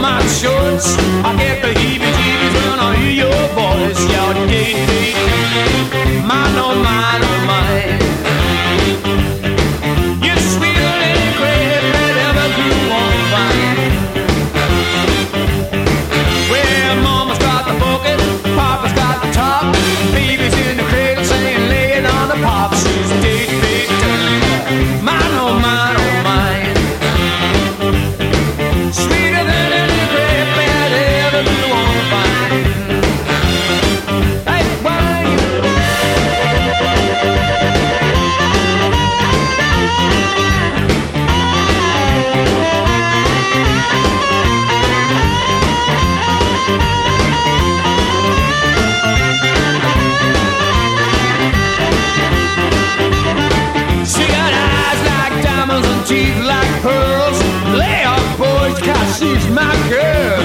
my shorts. I get the heebie-jeebies when I hear your voice. You're date, mine, oh mine, oh mine. You're sweeter than grape that ever grew on vine. Well, mama's got the bucket, papa's got the top. Baby's in the cradle saying, lay it on the pop. She's date, mine, oh mine, oh mine. Sweeter than any grape that ever grew on vine. Hey, wine. She got eyes like diamonds and teeth like pearls. Lay off, boys, 'cause she's my girl.